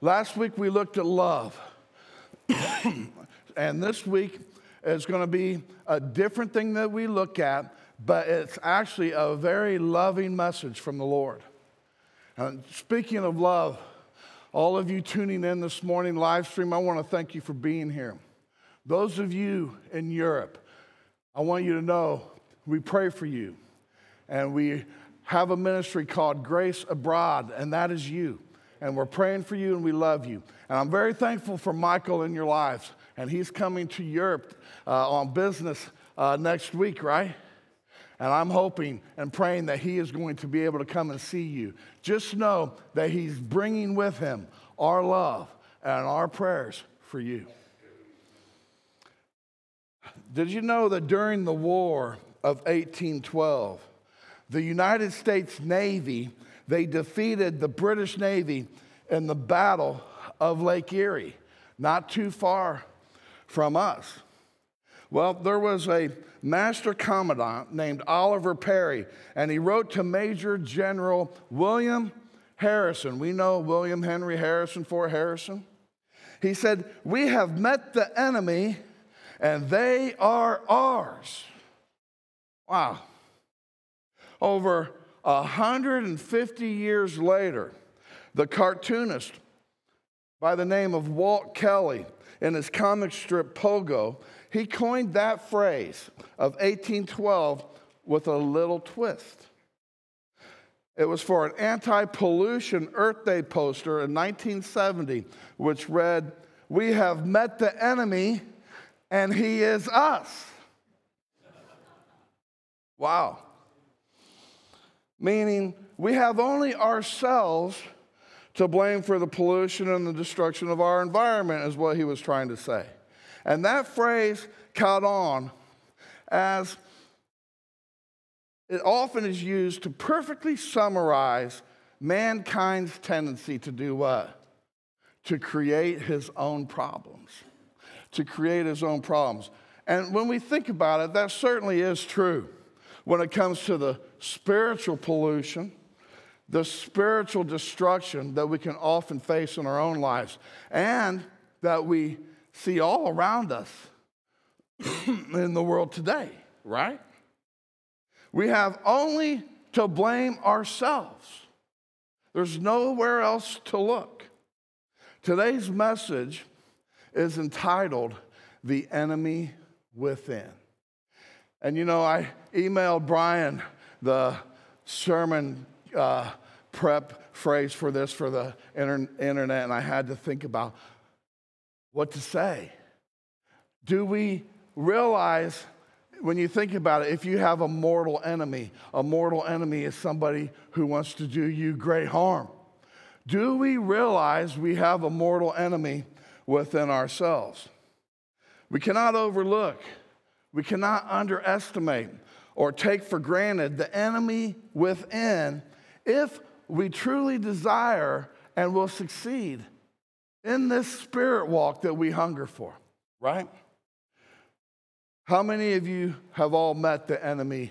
Last week we looked at love. And this week is going to be a different thing that we look at, but it's actually a very loving message from the Lord. And speaking of love, all of you tuning in this morning live stream, I want to thank you for being here. Those of you in Europe, I want you to know we pray for you. And we have a ministry called Grace Abroad, and that is you. And we're praying for you, and we love you. And I'm very thankful for Michael in your lives. And he's coming to Europe on business next week, right? And I'm hoping and praying that he is going to be able to come and see you. Just know that he's bringing with him our love and our prayers for you. Did you know that during the War of 1812, the United States Navy, they defeated the British Navy in the Battle of Lake Erie, not too far from us? Well, there was a master commandant named Oliver Perry, and he wrote to Major General William Harrison. We know William Henry Harrison, Fort Harrison. He said, "We have met the enemy, and they are ours." Wow. Over 150 years later, the cartoonist by the name of Walt Kelly, in his comic strip Pogo, he coined that phrase of 1812 with a little twist. It was for an anti-pollution Earth Day poster in 1970, which read, "We have met the enemy, and he is us." Wow. Meaning, we have only ourselves to blame for the pollution and the destruction of our environment, is what he was trying to say. And that phrase caught on, as it often is used to perfectly summarize mankind's tendency to do what? To create his own problems. To create his own problems. And when we think about it, that certainly is true when it comes to the spiritual pollution, the spiritual destruction that we can often face in our own lives, and that we see all around us in the world today, right? We have only to blame ourselves. There's nowhere else to look. Today's message is entitled, "The Enemy Within." And you know, I emailed Brian the sermon prep phrase for this for the internet, and I had to think about what to say. Do we realize, when you think about it, if you have a mortal enemy is somebody who wants to do you great harm. Do we realize we have a mortal enemy within ourselves? We cannot overlook, we cannot underestimate or take for granted the enemy within if we truly desire and will succeed in this spirit walk that we hunger for, right? How many of you have all met the enemy?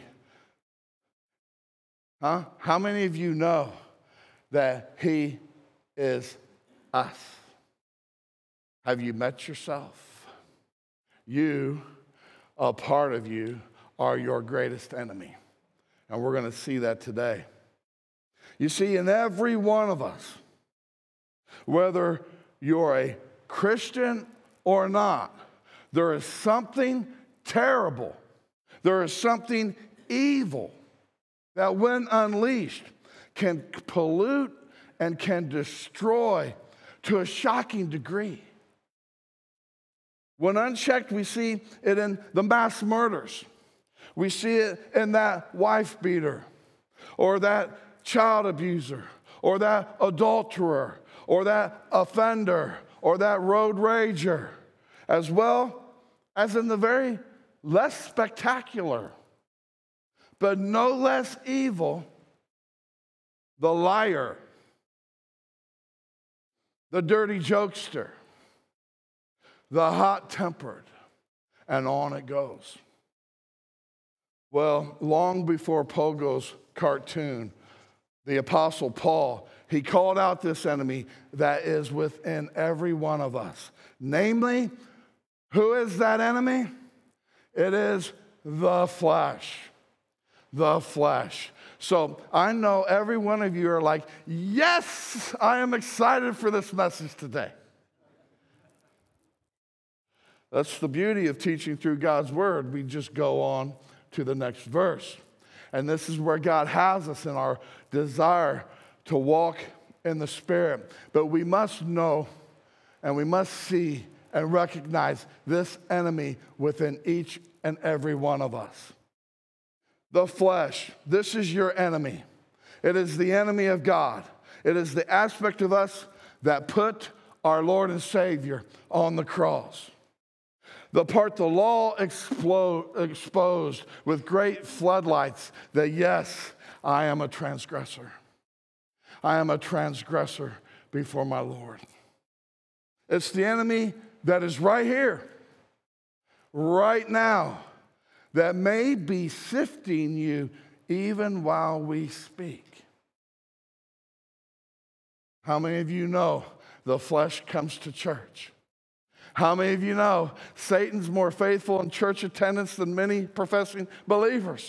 Huh? How many of you know that he is us? Have you met yourself? You, a part of you, are your greatest enemy. And we're going to see that today. You see, in every one of us, whether you're a Christian or not, there is something terrible. There is something evil that, when unleashed, can pollute and can destroy to a shocking degree. When unchecked, we see it in the mass murders. We see it in that wife beater, or that child abuser, or that adulterer, or that offender, or that road rager, as well as in the very less spectacular, but no less evil, the liar, the dirty jokester, the hot-tempered, and on it goes. Well, long before Pogo's cartoon, the Apostle Paul he called out this enemy that is within every one of us. Namely, who is that enemy? It is the flesh. The flesh. So I know every one of you are like, yes, I am excited for this message today. That's the beauty of teaching through God's word. We just go on to the next verse. And this is where God has us in our desire to walk in the Spirit. But we must know and we must see and recognize this enemy within each and every one of us. The flesh, this is your enemy. It is the enemy of God. It is the aspect of us that put our Lord and Savior on the cross. The part the law exposed with great floodlights that, yes, I am a transgressor. I am a transgressor before my Lord. It's the enemy that is right here, right now, that may be sifting you even while we speak. How many of you know the flesh comes to church? How many of you know Satan's more faithful in church attendance than many professing believers?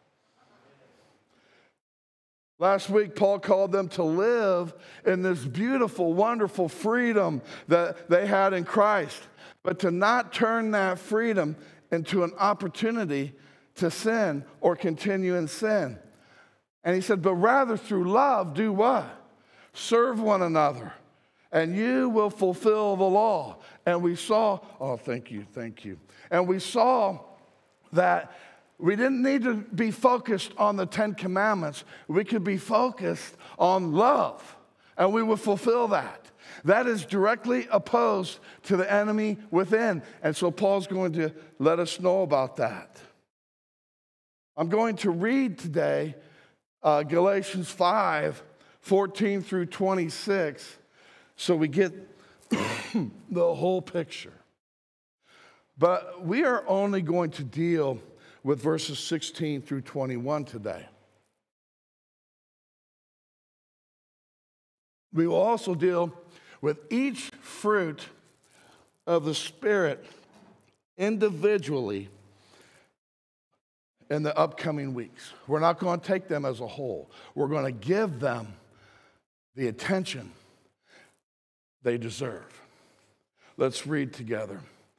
Last week, Paul called them to live in this beautiful, wonderful freedom that they had in Christ, but to not turn that freedom into an opportunity to sin or continue in sin. And he said, but rather through love, do what? Serve one another, and you will fulfill the law. And we saw, oh, thank you. And we saw that we didn't need to be focused on the 10 Commandments. We could be focused on love, and we would fulfill that. That is directly opposed to the enemy within. And so Paul's going to let us know about that. I'm going to read today Galatians 5:14 through 26, so we get the whole picture. But we are only going to deal with verses 16 through 21 today. We will also deal with each fruit of the Spirit individually in the upcoming weeks. We're not going to take them as a whole. We're going to give them the attention they deserve. Let's read together.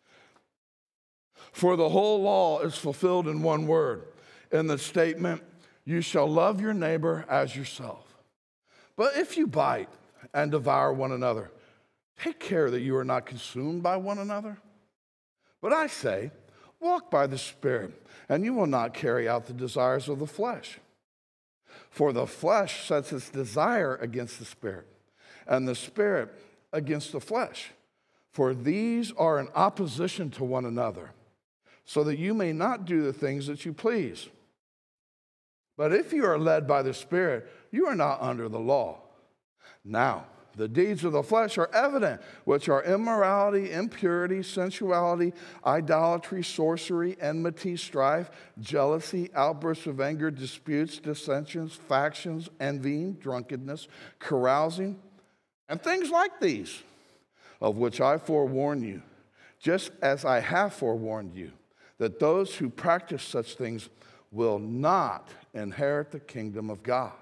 For the whole law is fulfilled in one word, in the statement, you shall love your neighbor as yourself. But if you bite and devour one another, take care that you are not consumed by one another. But I say, walk by the Spirit, and you will not carry out the desires of the flesh. For the flesh sets its desire against the Spirit, and the Spirit against the flesh. For these are in opposition to one another, so that you may not do the things that you please. But if you are led by the Spirit, you are not under the law. Now, the deeds of the flesh are evident, which are immorality, impurity, sensuality, idolatry, sorcery, enmity, strife, jealousy, outbursts of anger, disputes, dissensions, factions, envying, drunkenness, carousing, and things like these, of which I forewarn you, just as I have forewarned you, that those who practice such things will not inherit the kingdom of God.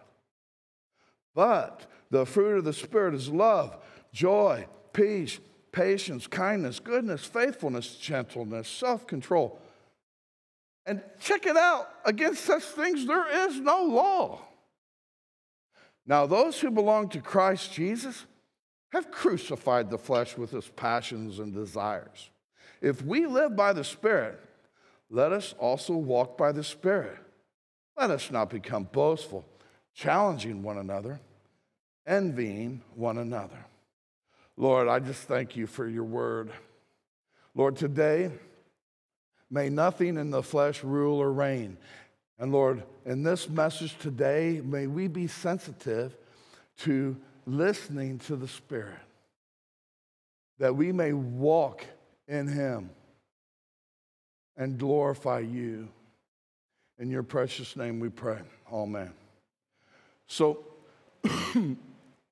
But the fruit of the Spirit is love, joy, peace, patience, kindness, goodness, faithfulness, gentleness, self-control. And check it out, against such things there is no law. Now those who belong to Christ Jesus have crucified the flesh with its passions and desires. If we live by the Spirit, let us also walk by the Spirit. Let us not become boastful, challenging one another, envying one another. Lord, I just thank you for your word. Lord, today, may nothing in the flesh rule or reign. And Lord, in this message today, may we be sensitive to listening to the Spirit, that we may walk in him and glorify you. In your precious name we pray. Amen. So,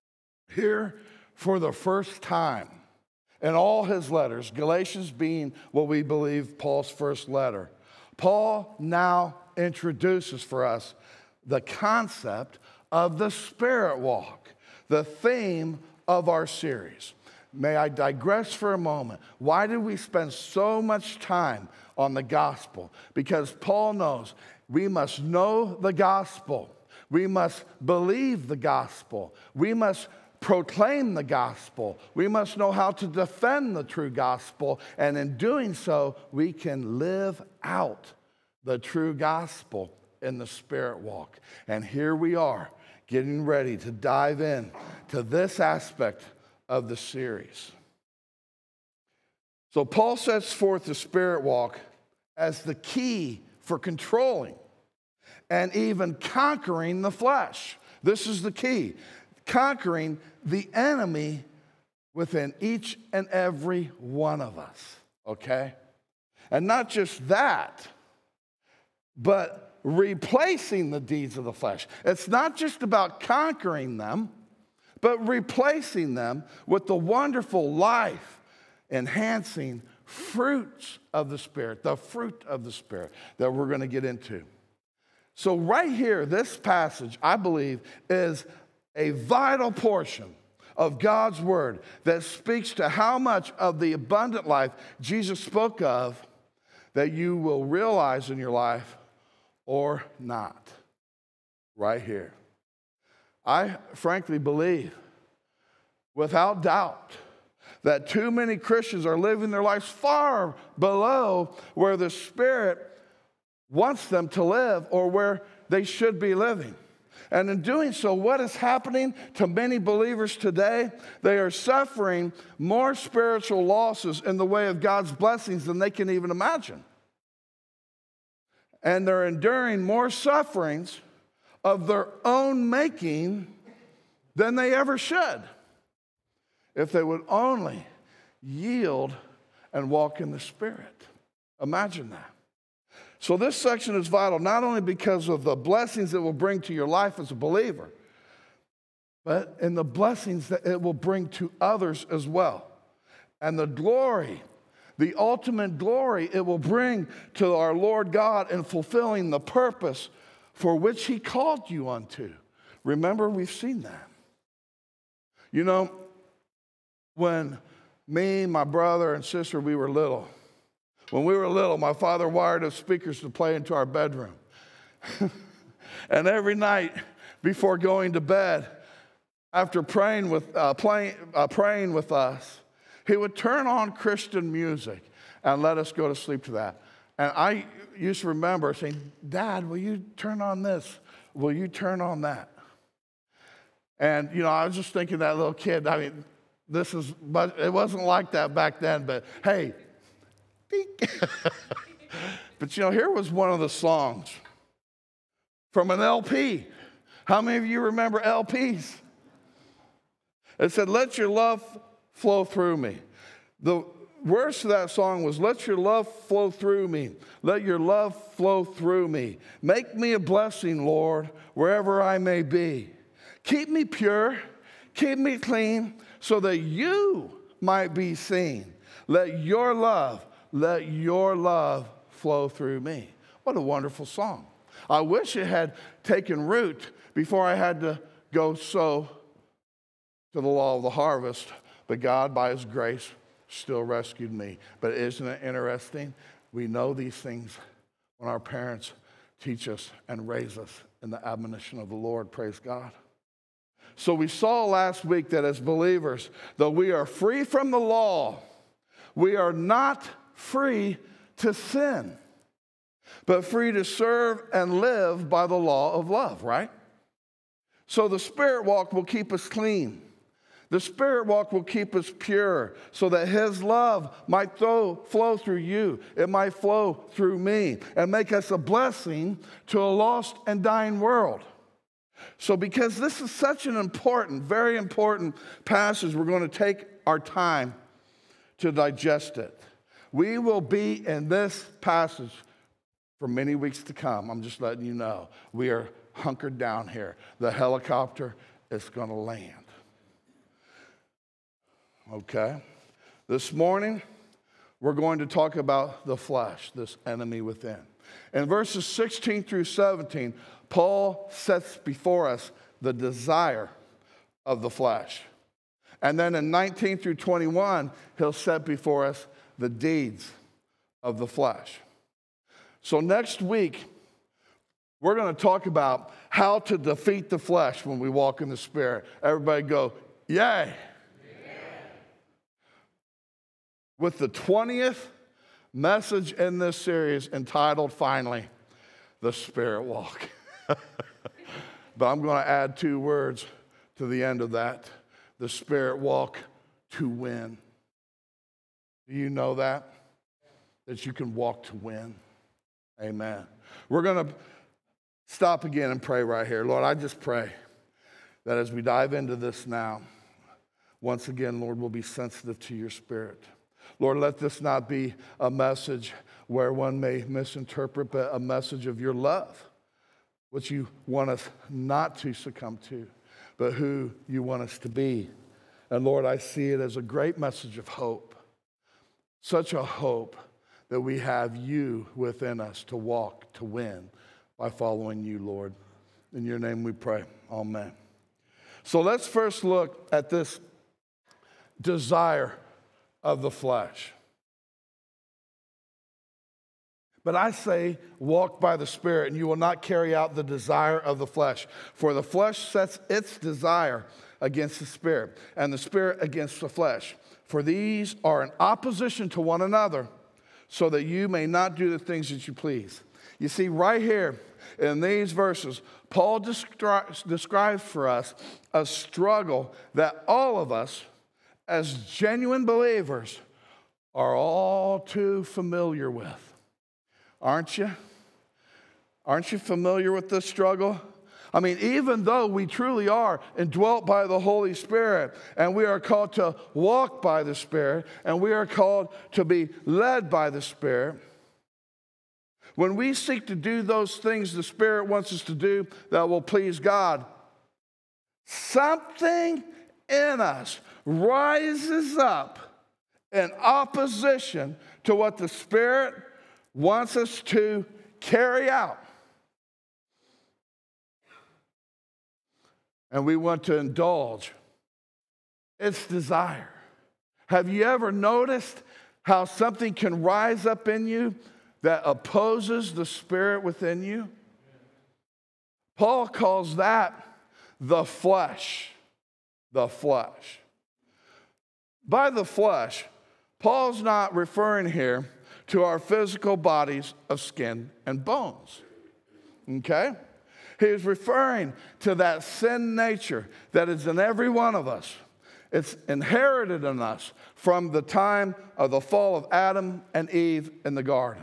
Here, for the first time in all his letters, Galatians being what we believe Paul's first letter, Paul now introduces for us the concept of the Spirit walk, the theme of our series. May I digress for a moment? Why do we spend so much time on the gospel? Because Paul knows we must know the gospel. We must believe the gospel. We must proclaim the gospel. We must know how to defend the true gospel. And in doing so, we can live out the true gospel in the Spirit walk. And here we are, getting ready to dive in to this aspect of the series. So Paul sets forth the Spirit walk as the key for controlling and even conquering the flesh. This is the key. Conquering the enemy within each and every one of us, okay? And not just that, but replacing the deeds of the flesh. It's not just about conquering them, but replacing them with the wonderful life-enhancing fruits of the Spirit, the fruit of the Spirit that we're going to get into. So right here, this passage, I believe, is a vital portion of God's word that speaks to how much of the abundant life Jesus spoke of that you will realize in your life or not. Right here. I frankly believe, without doubt, that too many Christians are living their lives far below where the Spirit wants them to live or where they should be living. And in doing so, what is happening to many believers today? They are suffering more spiritual losses in the way of God's blessings than they can even imagine. And they're enduring more sufferings of their own making than they ever should if they would only yield and walk in the Spirit. Imagine that. So this section is vital not only because of the blessings it will bring to your life as a believer, but in the blessings that it will bring to others as well. And the glory, the ultimate glory it will bring to our Lord God in fulfilling the purpose for which He called you unto. Remember, we've seen that. You know, when me, my brother, and sister, we were little, my father wired us speakers to play into our bedroom. And every night before going to bed, after praying with us, he would turn on Christian music and let us go to sleep to that. And I used to remember saying, Dad, will you turn on this? Will you turn on that? And, you know, I was just thinking that little kid, I mean, it wasn't like that back then, but hey, but you know, here was one of the songs from an LP. How many of you remember LPs? It said, let your love flow through me. The words to that song was, let your love flow through me. Let your love flow through me. Make me a blessing, Lord, wherever I may be. Keep me pure, keep me clean, so that you might be seen. Let your love flow through me. What a wonderful song. I wish it had taken root before I had to go sow to the law of the harvest, but God, by His grace, still rescued me. But isn't it interesting? We know these things when our parents teach us and raise us in the admonition of the Lord. Praise God. So we saw last week that as believers, though we are free from the law, we are not free to sin, but free to serve and live by the law of love, right? So the Spirit walk will keep us clean. The Spirit walk will keep us pure so that His love might flow through you. It might flow through me and make us a blessing to a lost and dying world. So because this is such an important, very important passage, we're going to take our time to digest it. We will be in this passage for many weeks to come. I'm just letting you know. We are hunkered down here. The helicopter is going to land. Okay? This morning, we're going to talk about the flesh, this enemy within. In verses 16 through 17, Paul sets before us the desire of the flesh. And then in 19 through 21, he'll set before us the deeds of the flesh. So next week, we're going to talk about how to defeat the flesh when we walk in the Spirit. Everybody go, yay. With the 20th message in this series entitled, finally, The Spirit Walk. But I'm going to add 2 words to the end of that. The Spirit Walk to win. Do you know that? That you can walk to win. Amen. We're going to stop again and pray right here. Lord, I just pray that as we dive into this now, once again, Lord, we'll be sensitive to your Spirit. Lord, let this not be a message where one may misinterpret, but a message of your love, which you want us not to succumb to, but who you want us to be. And Lord, I see it as a great message of hope, such a hope that we have you within us to walk, to win by following you, Lord. In your name we pray. Amen. So let's first look at this desire of the flesh. But I say, walk by the Spirit, and you will not carry out the desire of the flesh. For the flesh sets its desire against the Spirit, and the Spirit against the flesh. For these are in opposition to one another, so that you may not do the things that you please. You see, right here in these verses, Paul describes for us a struggle that all of us, as genuine believers, are all too familiar with. Aren't you? Aren't you familiar with this struggle? I mean, even though we truly are indwelt by the Holy Spirit, and we are called to walk by the Spirit, and we are called to be led by the Spirit, when we seek to do those things the Spirit wants us to do that will please God, something in us rises up in opposition to what the Spirit wants us to carry out. And we want to indulge its desire. Have you ever noticed how something can rise up in you that opposes the Spirit within you? Paul calls that the flesh. The flesh. By the flesh, Paul's not referring here to our physical bodies of skin and bones. Okay? He is referring to that sin nature that is in every one of us. It's inherited in us from the time of the fall of Adam and Eve in the garden.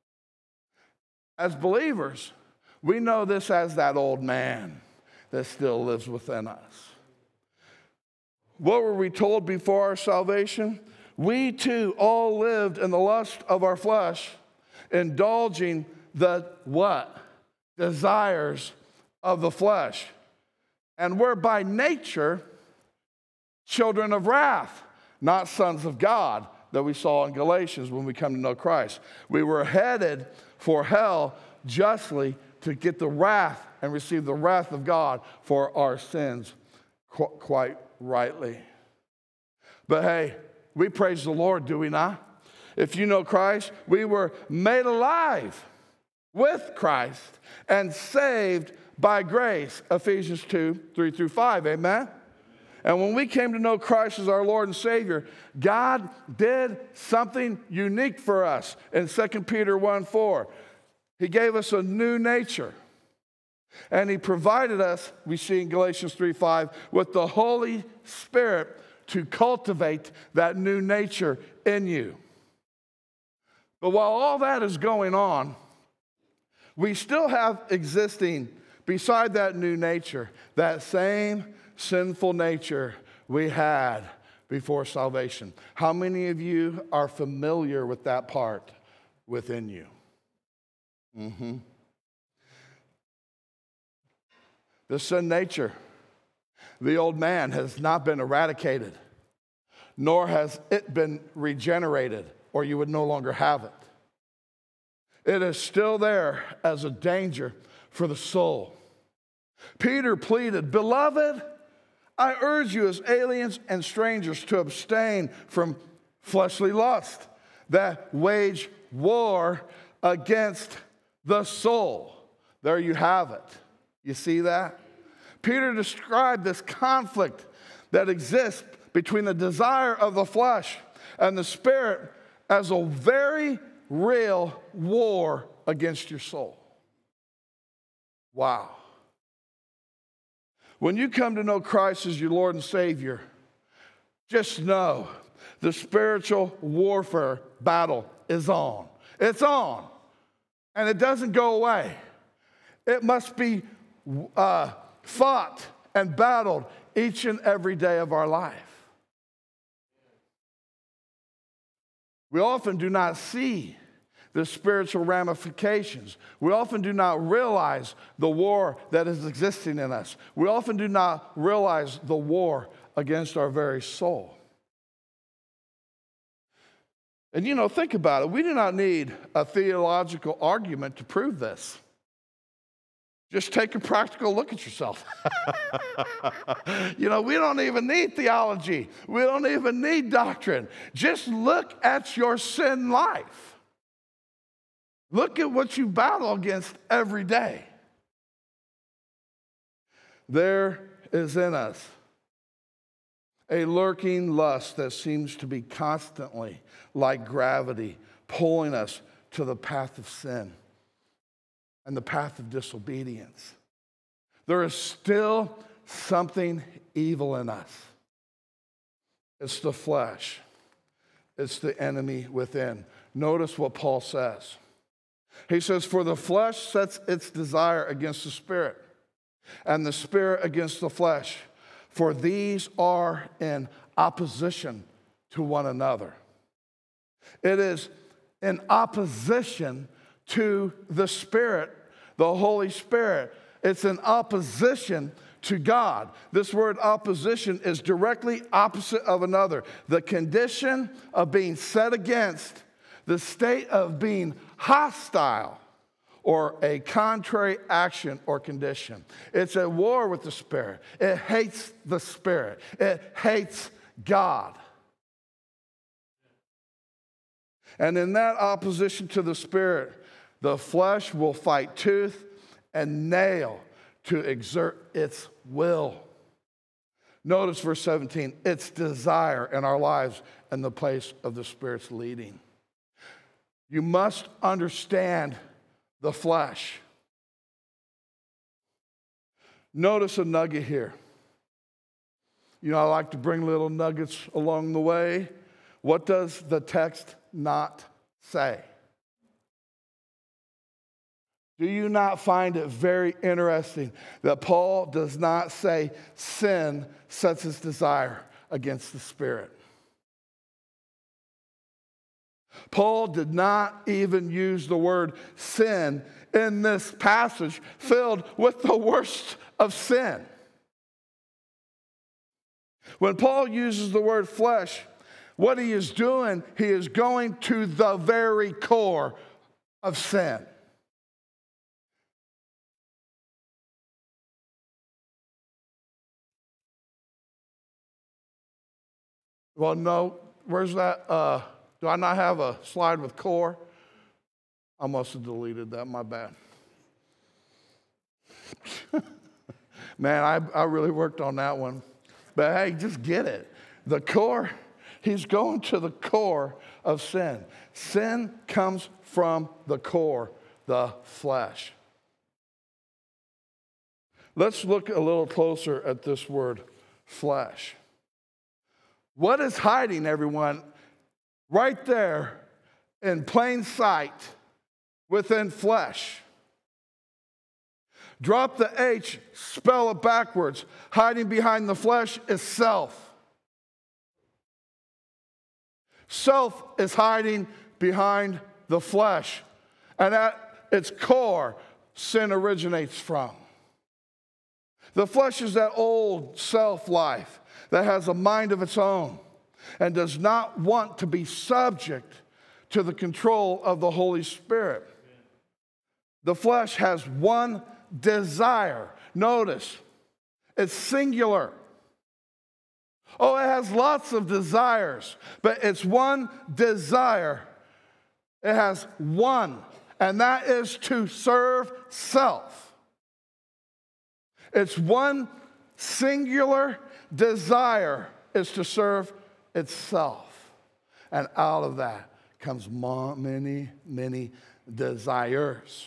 As believers, we know this as that old man that still lives within us. What were we told before our salvation? We too all lived in the lust of our flesh, indulging the what? Desires of the flesh. And we're by nature children of wrath, not sons of God, that we saw in Galatians when we come to know Christ. We were headed for hell justly to get the wrath and receive the wrath of God for our sins, quite rightly. But hey, we praise the Lord, do we not? If you know Christ, we were made alive with Christ and saved by grace, Ephesians 2, 3 through 5, amen? And when we came to know Christ as our Lord and Savior, God did something unique for us in 2 Peter 1, 4. He gave us a new nature. And he provided us, we see in Galatians 3, 5, with the Holy Spirit to cultivate that new nature in you. But while all that is going on, we still have existing, beside that new nature, that same sinful nature we had before salvation. How many of you are familiar with that part within you? The sin nature, the old man, has not been eradicated. nor has it been regenerated, or you would no longer have it. It is still there as a danger for the soul. Peter pleaded, "Beloved, I urge you as aliens and strangers to abstain from fleshly lust that wage war against the soul." There you have it. You see that? Peter described this conflict that exists between the desire of the flesh and the spirit as a very real war against your soul. Wow. When you come to know Christ as your Lord and Savior, just know the spiritual warfare battle is on. It's on. And it doesn't go away. It must be fought and battled each and every day of our life. We often do not see the spiritual ramifications. We often do not realize the war that is existing in us. We often do not realize the war against our very soul. And think about it. We do not need a theological argument to prove this. Just take a practical look at yourself. We don't even need theology. We don't even need doctrine. Just look at your sin life. Look at what you battle against every day. There is in us a lurking lust that seems to be constantly, like gravity, pulling us to the path of sin and the path of disobedience. There is still something evil in us. It's the flesh. It's the enemy within. Notice what Paul says. He says, "For the flesh sets its desire against the spirit, and the spirit against the flesh. For these are in opposition to one another." It is in opposition to the Spirit, the Holy Spirit. It's in opposition to God. This word opposition is directly opposite of another. The condition of being set against, the state of being hostile, or a contrary action or condition. It's at war with the Spirit. It hates the Spirit. It hates God. And in that opposition to the Spirit, the flesh will fight tooth and nail to exert its will. Notice verse 17, its desire in our lives in the place of the Spirit's leading. You must understand the flesh. Notice a nugget here. I like to bring little nuggets along the way. What does the text not say? Do you not find it very interesting that Paul does not say sin sets its desire against the Spirit? Paul did not even use the word sin in this passage filled with the worst of sin. When Paul uses the word flesh, what he is doing, he is going to the very core of sin. Well, no, where's that? Do I not have a slide with core? I must have deleted that, my bad. Man, I really worked on that one. But hey, just get it. The core, he's going to the core of sin. Sin comes from the core, the flesh. Let's look a little closer at this word, flesh. What is hiding, everyone, right there in plain sight within flesh? Drop the H, spell it backwards. Hiding behind the flesh is self. Self is hiding behind the flesh. And at its core, sin originates from. The flesh is that old self life that has a mind of its own. and does not want to be subject to the control of the Holy Spirit. The flesh has one desire. Notice, it's singular. Oh, it has lots of desires, but it's one desire. It has one, and that is to serve self. Its one singular desire is to serve itself. And out of that comes many, many desires.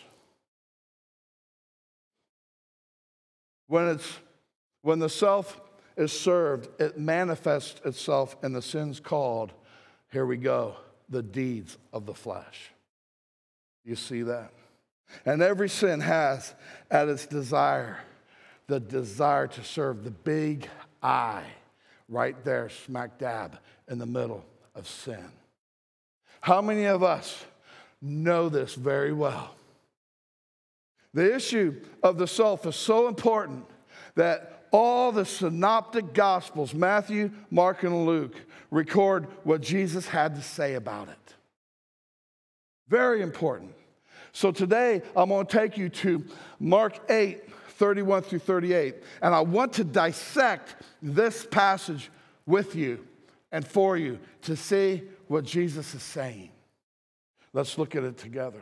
When the self is served, it manifests itself in the sins called, here we go, the deeds of the flesh. You see that? And every sin has at its desire the desire to serve the big I, right there, smack dab in the middle of sin. How many of us know this very well? The issue of the self is so important that all the synoptic gospels, Matthew, Mark, and Luke, record what Jesus had to say about it. Very important. So today, I'm going to take you to Mark 8, 31 through 38. And I want to dissect this passage with you and for you to see what Jesus is saying. Let's look at it together.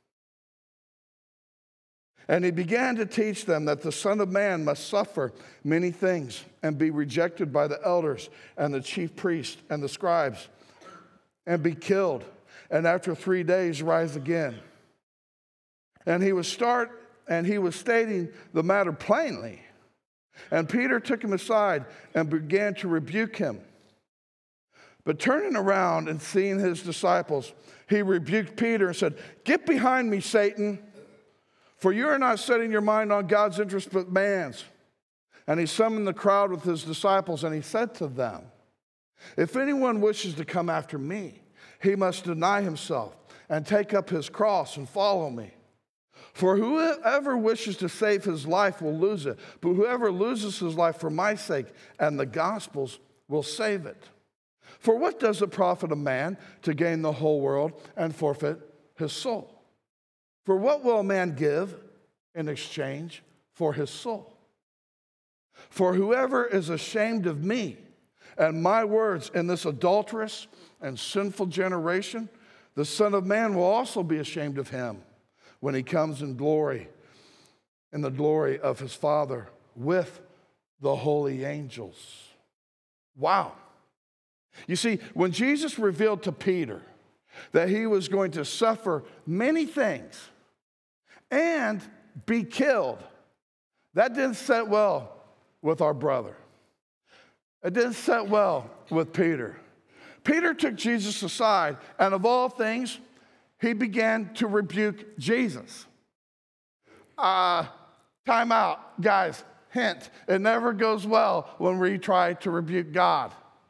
And he began to teach them that the Son of Man must suffer many things and be rejected by the elders and the chief priests and the scribes and be killed, and after 3 days rise again. And he was stating the matter plainly. And Peter took him aside and began to rebuke him. But turning around and seeing his disciples, he rebuked Peter and said, "Get behind me, Satan. For you are not setting your mind on God's interest but man's." And he summoned the crowd with his disciples, and he said to them, "If anyone wishes to come after me, he must deny himself and take up his cross and follow me. For whoever wishes to save his life will lose it, but whoever loses his life for my sake and the gospel's will save it. For what does it profit a man to gain the whole world and forfeit his soul? For what will a man give in exchange for his soul? For whoever is ashamed of me and my words in this adulterous and sinful generation, the Son of Man will also be ashamed of him when he comes in the glory of his Father with the holy angels." Wow. You see, when Jesus revealed to Peter that he was going to suffer many things and be killed, that didn't set well with our brother. It didn't set well with Peter. Peter took Jesus aside, and of all things, he began to rebuke Jesus. Time out, guys. Hint, it never goes well when we try to rebuke God.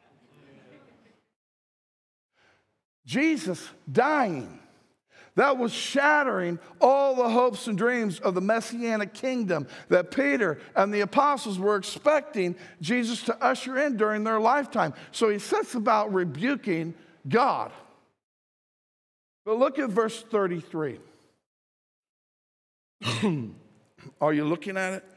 Jesus dying, that was shattering all the hopes and dreams of the Messianic kingdom that Peter and the apostles were expecting Jesus to usher in during their lifetime. So he sets about rebuking God. But look at verse 33. Are you looking at it?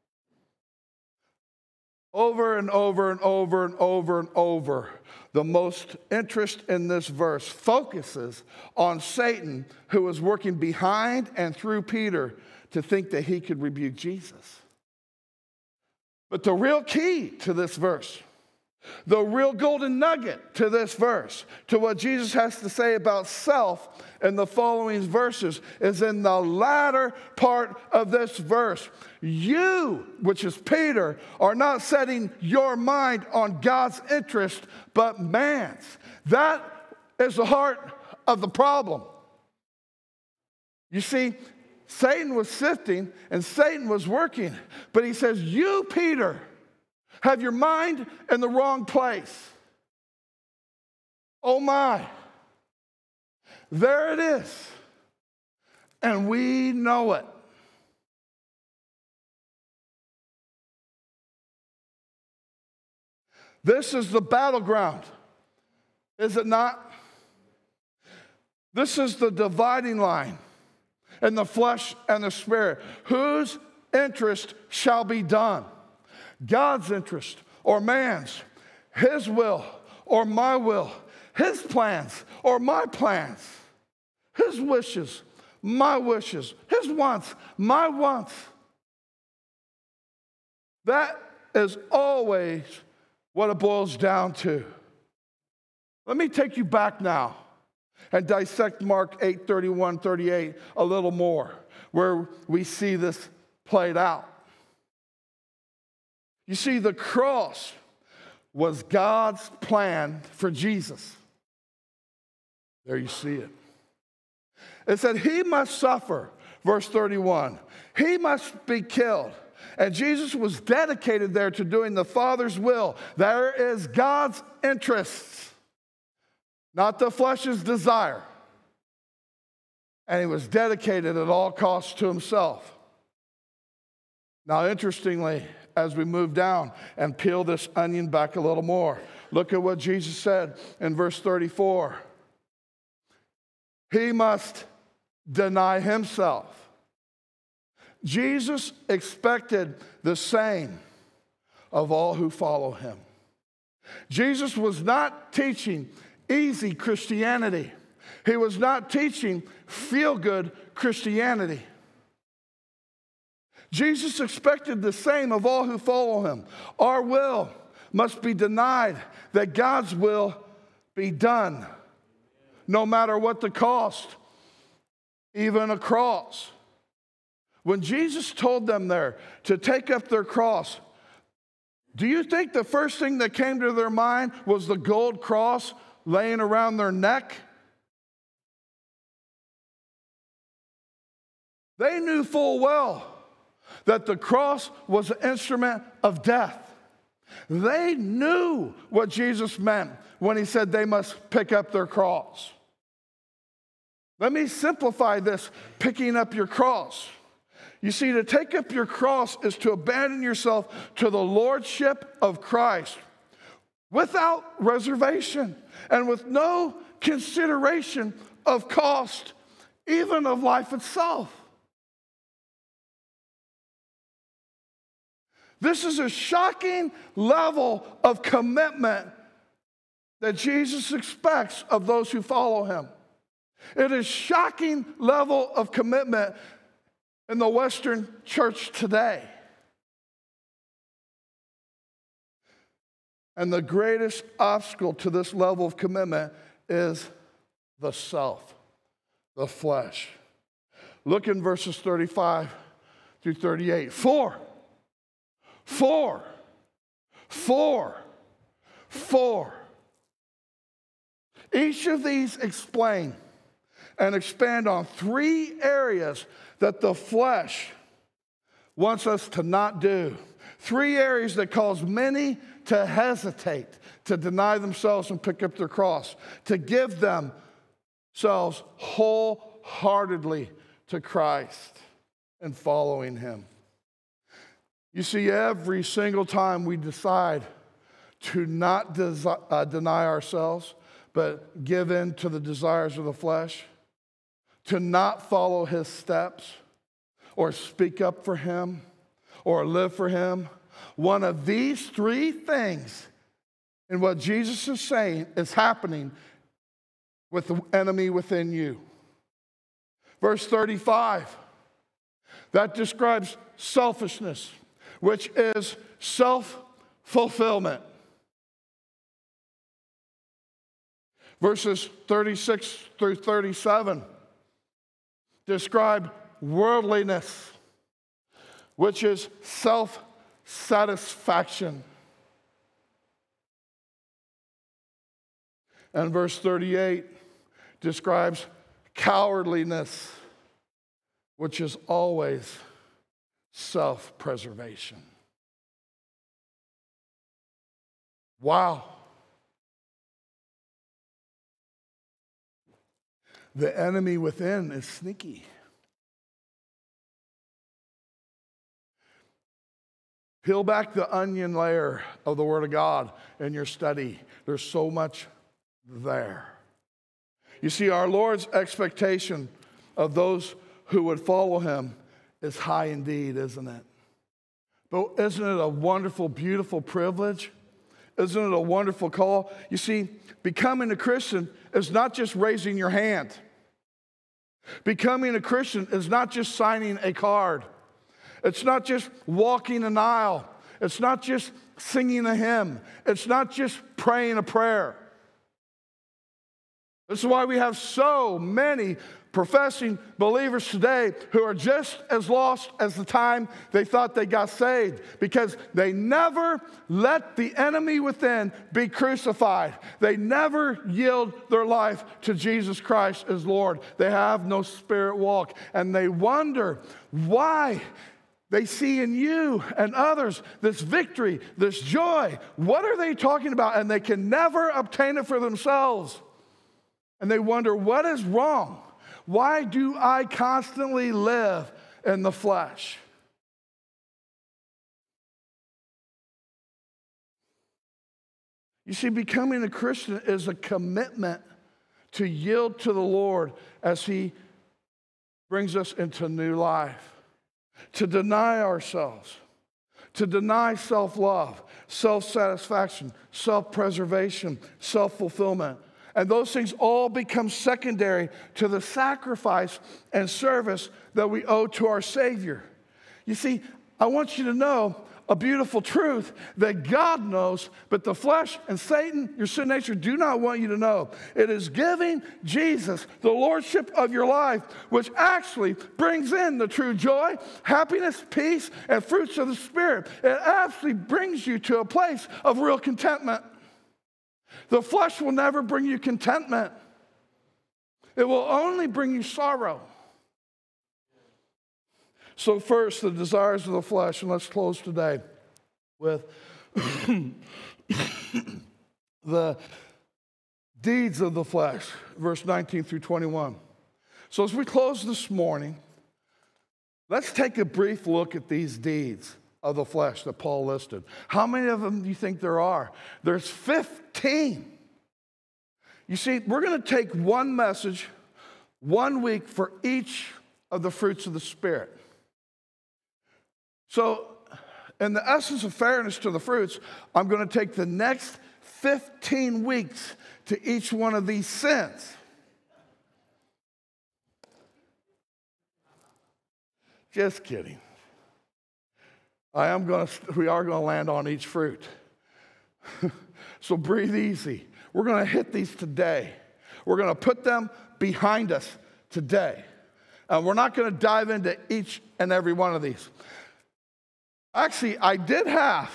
Over and over and over and over and over, the most interest in this verse focuses on Satan, who was working behind and through Peter to think that he could rebuke Jesus. But the real key to this verse, the real golden nugget to this verse, to what Jesus has to say about self in the following verses, is in the latter part of this verse. You, which is Peter, are not setting your mind on God's interest, but man's. That is the heart of the problem. You see, Satan was sifting and Satan was working, but he says, you, Peter, have your mind in the wrong place. Oh my. There it is. And we know it. This is the battleground Is it not? This is the dividing line in the flesh and the spirit. Whose interest shall be done? God's interest or man's? His will or my will? His plans or my plans? His wishes, my wishes. His wants, my wants. That is always what it boils down to. Let me take you back now and dissect Mark 8:31-38 a little more, where we see this played out. You see, the cross was God's plan for Jesus. There you see it. It said he must suffer, verse 31. He must be killed. And Jesus was dedicated there to doing the Father's will. There is God's interests, not the flesh's desire. And he was dedicated at all costs to himself. Now, interestingly, as we move down and peel this onion back a little more, look at what Jesus said in verse 34. He must deny himself. Jesus expected the same of all who follow him. Jesus was not teaching easy Christianity. He was not teaching feel-good Christianity. Jesus expected the same of all who follow him. Our will must be denied that God's will be done, no matter what the cost, even a cross. When Jesus told them there to take up their cross, do you think the first thing that came to their mind was the gold cross laying around their neck? They knew full well that the cross was an instrument of death. They knew what Jesus meant when he said they must pick up their cross. Let me simplify this, picking up your cross. You see, to take up your cross is to abandon yourself to the lordship of Christ without reservation and with no consideration of cost, even of life itself. This is a shocking level of commitment that Jesus expects of those who follow him. It is a shocking level of commitment in the Western church today. And the greatest obstacle to this level of commitment is the self, the flesh. Look in verses 35-38. For each of these explain and expand on three areas that the flesh wants us to not do. Three areas that cause many to hesitate, to deny themselves and pick up their cross, to give themselves wholeheartedly to Christ and following him. You see, every single time we decide to not deny ourselves, but give in to the desires of the flesh, to not follow his steps, or speak up for him, or live for him, one of these three things in what Jesus is saying is happening with the enemy within you. Verse 35, that describes selfishness, which is self-fulfillment. Verses 36-37 describe worldliness, which is self-satisfaction. And verse 38 describes cowardliness, which is always self-preservation. Wow. The enemy within is sneaky. Peel back the onion layer of the Word of God in your study. There's so much there. You see, our Lord's expectation of those who would follow him is high indeed, isn't it? But isn't it a wonderful, beautiful privilege? Isn't it a wonderful call? You see, becoming a Christian is not just raising your hand. Becoming a Christian is not just signing a card. It's not just walking an aisle. It's not just singing a hymn. It's not just praying a prayer. This is why we have so many professing believers today who are just as lost as the time they thought they got saved, because they never let the enemy within be crucified. They never yield their life to Jesus Christ as Lord. They have no spirit walk, and they wonder why they see in you and others this victory, this joy. What are they talking about? And they can never obtain it for themselves. And they wonder, what is wrong? Why do I constantly live in the flesh? You see, becoming a Christian is a commitment to yield to the Lord as he brings us into new life, to deny ourselves, to deny self-love, self-satisfaction, self-preservation, self-fulfillment. And those things all become secondary to the sacrifice and service that we owe to our Savior. You see, I want you to know a beautiful truth that God knows, but the flesh and Satan, your sin nature, do not want you to know. It is giving Jesus the lordship of your life, which actually brings in the true joy, happiness, peace, and fruits of the Spirit. It actually brings you to a place of real contentment. The flesh will never bring you contentment. It will only bring you sorrow. So first, the desires of the flesh, and let's close today with the deeds of the flesh, verse 19 through 21. So as we close this morning, let's take a brief look at these deeds of the flesh that Paul listed. How many of them do you think there are? There's 15. You see, we're going to take one message, 1 week for each of the fruits of the Spirit. So, in the essence of fairness to the fruits, I'm going to take the next 15 weeks to each one of these sins. Just kidding. We are going to land on each fruit. So breathe easy. We're going to hit these today. We're going to put them behind us today. And we're not going to dive into each and every one of these. Actually, I did have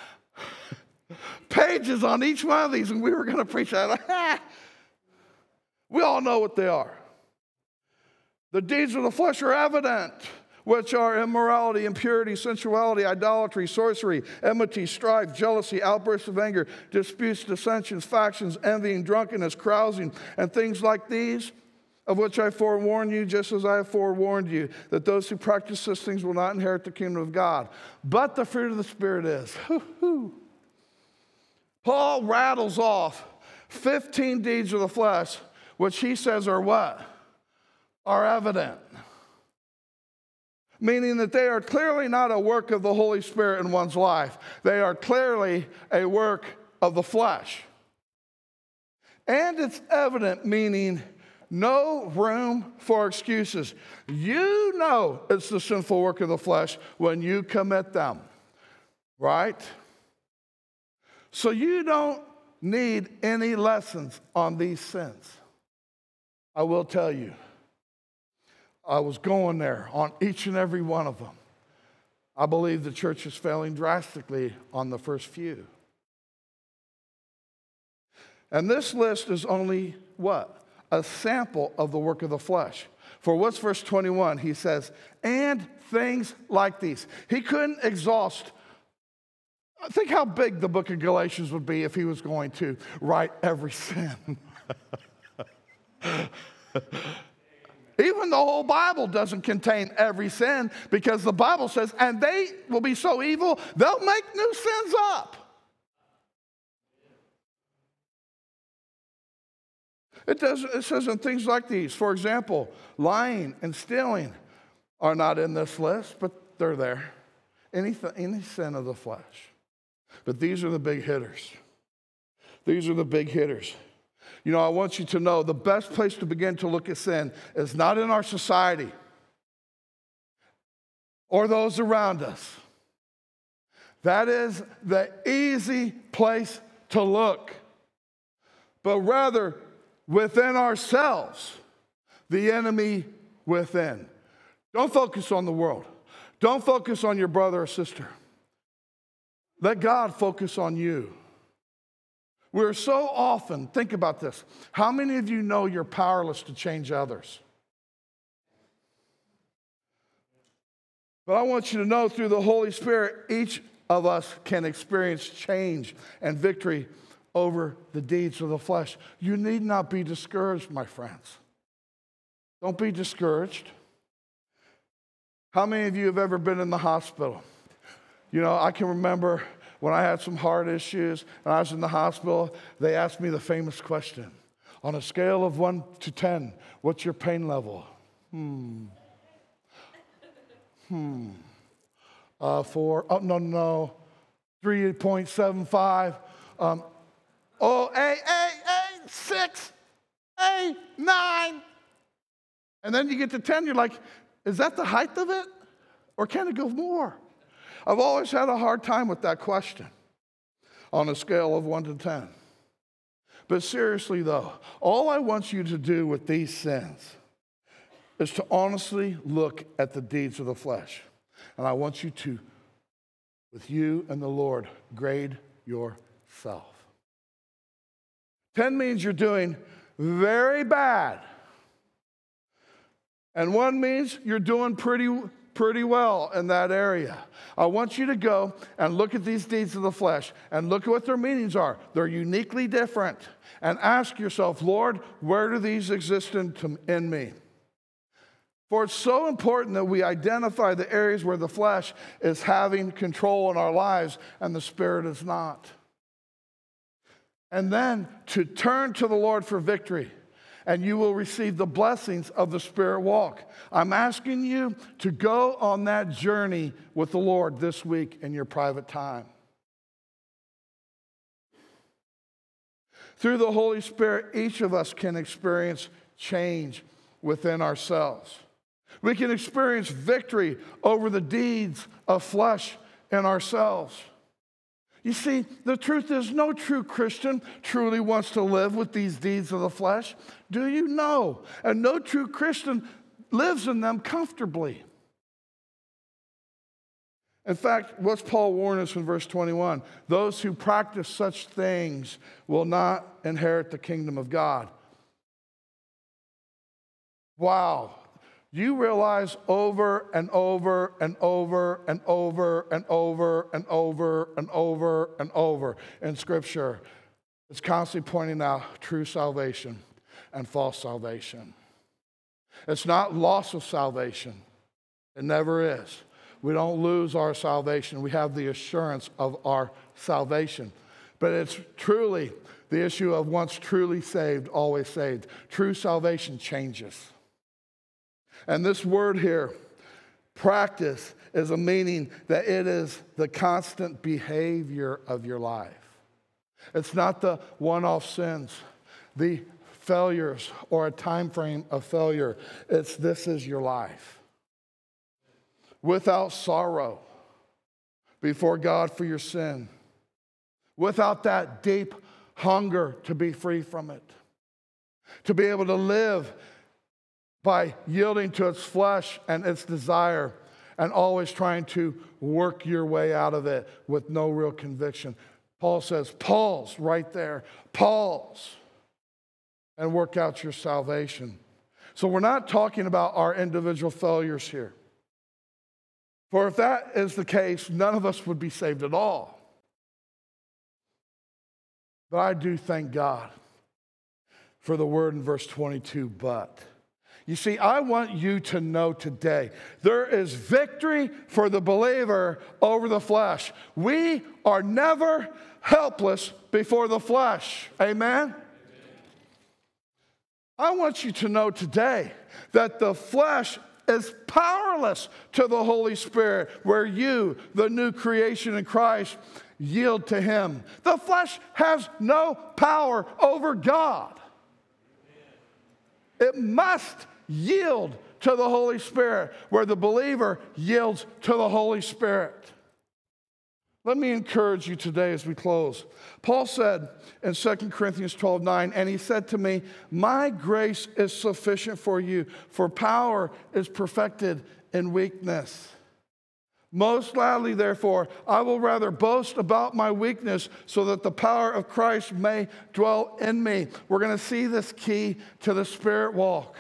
pages on each one of these, and we were going to preach that. We all know what they are. The deeds of the flesh are evident, which are immorality, impurity, sensuality, idolatry, sorcery, enmity, strife, jealousy, outbursts of anger, disputes, dissensions, factions, envying, drunkenness, carousing, and things like these, of which I forewarn you, just as I have forewarned you, that those who practice such things will not inherit the kingdom of God. But the fruit of the Spirit is. Paul rattles off 15 deeds of the flesh, which he says are what? Are evident. Meaning that they are clearly not a work of the Holy Spirit in one's life. They are clearly a work of the flesh. And it's evident, meaning no room for excuses. You know it's the sinful work of the flesh when you commit them, right? So you don't need any lessons on these sins. I will tell you, I was going there on each and every one of them. I believe the church is failing drastically on the first few. And this list is only what? A sample of the work of the flesh. For what's verse 21? He says, and things like these. He couldn't exhaust. Think how big the book of Galatians would be if he was going to write every sin. Even the whole Bible doesn't contain every sin, because the Bible says, and they will be so evil, they'll make new sins up. It says in things like these. For example, lying and stealing are not in this list, but they're there. Any sin of the flesh. But these are the big hitters. These are the big hitters. You know, I want you to know the best place to begin to look at sin is not in our society or those around us. That is the easy place to look. But rather, within ourselves, the enemy within. Don't focus on the world. Don't focus on your brother or sister. Let God focus on you. We're so often, think about this, how many of you know you're powerless to change others? But I want you to know through the Holy Spirit, each of us can experience change and victory over the deeds of the flesh. You need not be discouraged, my friends. Don't be discouraged. How many of you have ever been in the hospital? You know, I can remember when I had some heart issues and I was in the hospital, they asked me the famous question, on a scale of 1 to 10, what's your pain level? 4, 3.75. 6, 9. And then you get to 10, you're like, is that the height of it? Or can it go more? I've always had a hard time with that question on a scale of 1 to 10. But seriously, though, all I want you to do with these sins is to honestly look at the deeds of the flesh. And I want you to, with you and the Lord, grade yourself. 10 means you're doing very bad. And 1 means you're doing pretty well in that area. I want you to go and look at these deeds of the flesh and look at what their meanings are. They're uniquely different. And ask yourself, Lord, where do these exist in me? For it's so important that we identify the areas where the flesh is having control in our lives and the Spirit is not. And then to turn to the Lord for victory, and you will receive the blessings of the Spirit walk. I'm asking you to go on that journey with the Lord this week in your private time. Through the Holy Spirit, each of us can experience change within ourselves. We can experience victory over the deeds of flesh in ourselves. You see, the truth is no true Christian truly wants to live with these deeds of the flesh. Do you know? And no true Christian lives in them comfortably. In fact, what's Paul warn us in verse 21? Those who practice such things will not inherit the kingdom of God. Wow. You realize over and over and over and over and over and over and over and over in Scripture, it's constantly pointing out true salvation and false salvation. It's not loss of salvation. It never is. We don't lose our salvation. We have the assurance of our salvation. But it's truly the issue of once truly saved, always saved. True salvation changes. And this word here, practice, is a meaning that it is the constant behavior of your life. It's not the one-off sins, the failures, or a time frame of failure. This is your life. Without sorrow before God for your sin. Without that deep hunger to be free from it. To be able to live by yielding to its flesh and its desire and always trying to work your way out of it with no real conviction. Paul says, pause right there. Pause and work out your salvation. So we're not talking about our individual failures here. For if that is the case, none of us would be saved at all. But I do thank God for the word in verse 22, but. You see, I want you to know today, there is victory for the believer over the flesh. We are never helpless before the flesh. Amen? I want you to know today that the flesh is powerless to the Holy Spirit, where you, the new creation in Christ, yield to Him. The flesh has no power over God. It must yield to the Holy Spirit, where the believer yields to the Holy Spirit. Let me encourage you today as we close. Paul said in 2 Corinthians 12:9, and he said to me, my grace is sufficient for you, for power is perfected in weakness. Most gladly, therefore, I will rather boast about my weakness so that the power of Christ may dwell in me. We're going to see this key to the Spirit walk.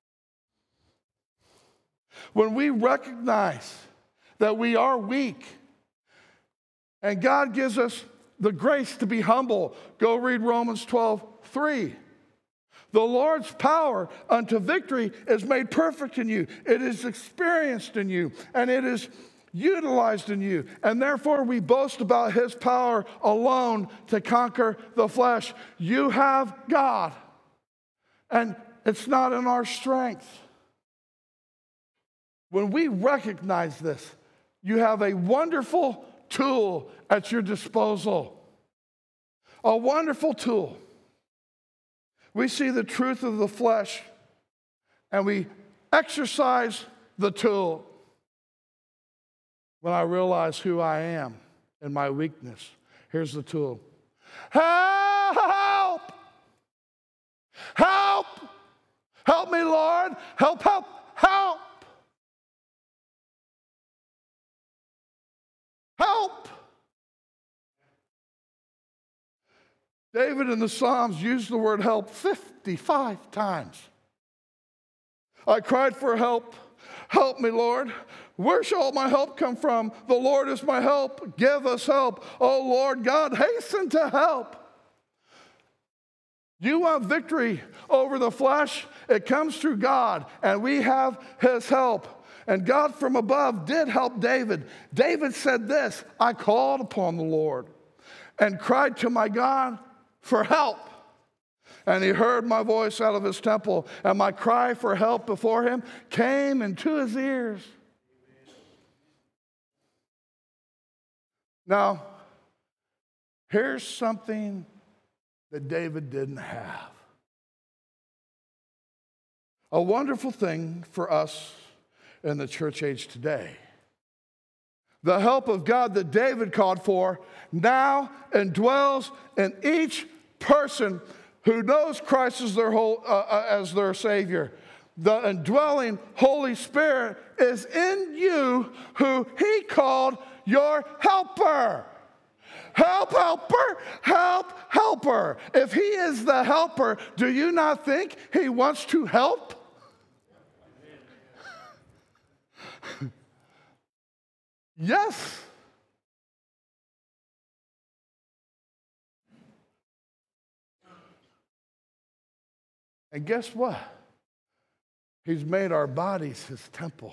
When we recognize that we are weak, and God gives us the grace to be humble. Go read Romans 12:3. The Lord's power unto victory is made perfect in you. It is experienced in you, and it is utilized in you. And therefore we boast about His power alone to conquer the flesh. You have God, and it's not in our strength. When we recognize this, you have a wonderful tool at your disposal. A wonderful tool. We see the truth of the flesh and we exercise the tool. When I realize who I am and my weakness, here's the tool. Help! Help! Help me, Lord! Help, help, help! Help! David in the Psalms used the word help 55 times. I cried for help. Help me, Lord. Where shall all my help come from? The Lord is my help. Give us help. Oh, Lord God, hasten to help. You want victory over the flesh? It comes through God, and we have His help. And God from above did help David. David said this, I called upon the Lord and cried to my God for help. And He heard my voice out of His temple, and my cry for help before Him came into His ears. Now, here's something that David didn't have. A wonderful thing for us in the church age today. The help of God that David called for now indwells in each person who knows Christ as their Savior. The indwelling Holy Spirit is in you, who He called your helper. Help, helper, help, helper. If He is the helper, do you not think He wants to help? Yes. And guess what? He's made our bodies His temple.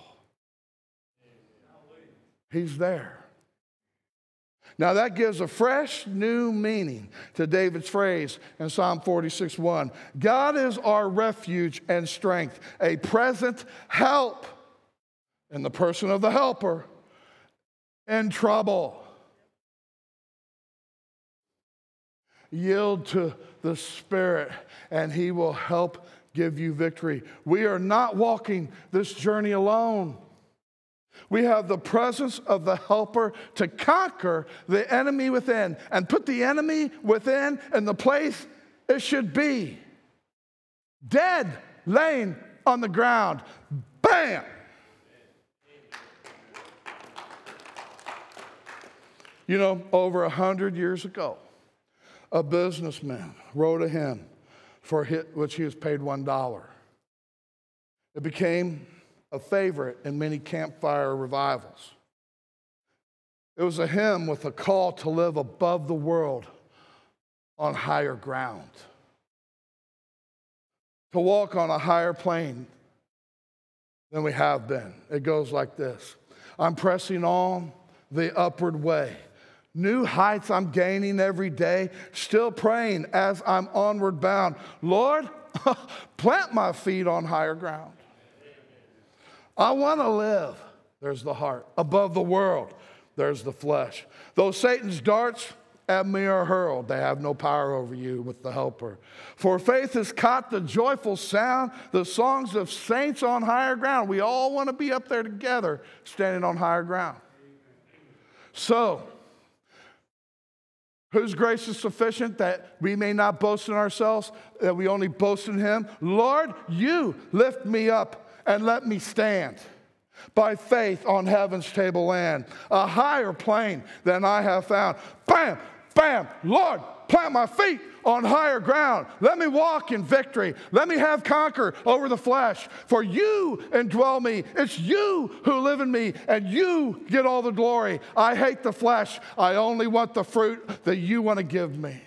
He's there. Now that gives a fresh new meaning to David's phrase in Psalm 46:1. God is our refuge and strength, a present help in the person of the helper in trouble. Yield to the Spirit, and He will help give you victory. We are not walking this journey alone. We have the presence of the helper to conquer the enemy within and put the enemy within in the place it should be. Dead, laying on the ground. Bam! You know, over 100 years ago, a businessman wrote a hymn for which he was paid $1. It became a favorite in many campfire revivals. It was a hymn with a call to live above the world on higher ground, to walk on a higher plane than we have been. It goes like this. I'm pressing on the upward way. New heights I'm gaining every day, still praying as I'm onward bound. Lord, Plant my feet on higher ground. I want to live, there's the heart. Above the world, there's the flesh. Though Satan's darts at me are hurled, they have no power over you with the helper. For faith has caught the joyful sound, the songs of saints on higher ground. We all want to be up there together, standing on higher ground. So, whose grace is sufficient that we may not boast in ourselves, that we only boast in him? Lord, you lift me up and let me stand by faith on heaven's tableland, a higher plane than I have found. Bam, bam, Lord, plant my feet on higher ground. Let me walk in victory. Let me have conquer over the flesh. For you indwell me. It's you who live in me, and you get all the glory. I hate the flesh. I only want the fruit that you want to give me.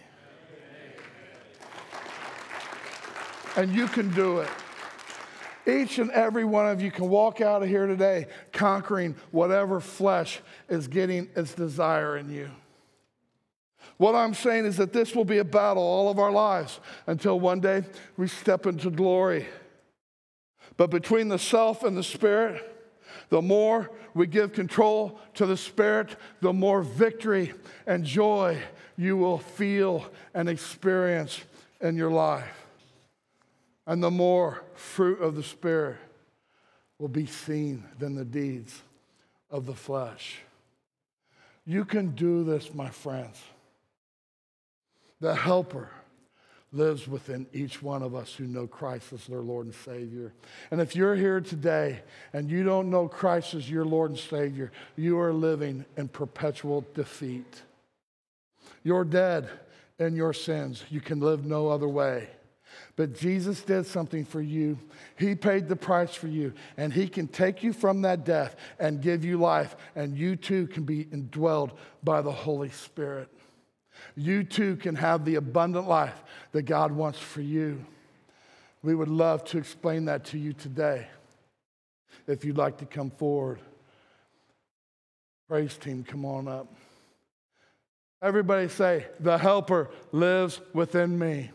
And you can do it. Each and every one of you can walk out of here today conquering whatever flesh is getting its desire in you. What I'm saying is that this will be a battle all of our lives until one day we step into glory. But between the self and the Spirit, the more we give control to the Spirit, the more victory and joy you will feel and experience in your life. And the more fruit of the Spirit will be seen than the deeds of the flesh. You can do this, my friends. The Helper lives within each one of us who know Christ as their Lord and Savior. And if you're here today and you don't know Christ as your Lord and Savior, you are living in perpetual defeat. You're dead in your sins. You can live no other way. But Jesus did something for you. He paid the price for you. And he can take you from that death and give you life. And you too can be indwelled by the Holy Spirit. You too can have the abundant life that God wants for you. We would love to explain that to you today. If you'd like to come forward. Praise team, come on up. Everybody say, the Helper lives within me.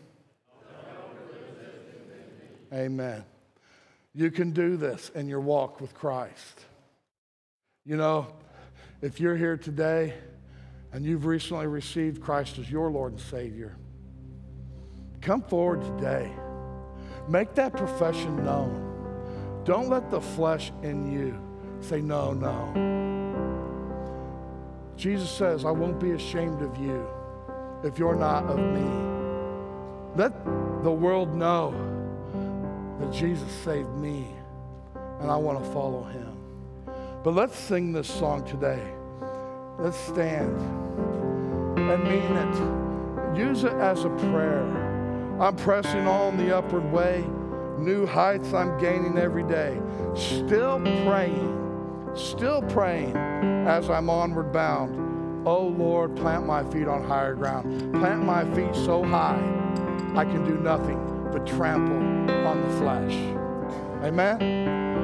Amen. You can do this in your walk with Christ. You know, if you're here today and you've recently received Christ as your Lord and Savior, come forward today. Make that profession known. Don't let the flesh in you say, no, no. Jesus says, I won't be ashamed of you if you're not of me. Let the world know that Jesus saved me, and I want to follow him. But let's sing this song today. Let's stand and mean it. Use it as a prayer. I'm pressing on the upward way. New heights I'm gaining every day. Still praying as I'm onward bound. Oh Lord, plant my feet on higher ground. Plant my feet so high I can do nothing but trample on the flesh. Amen?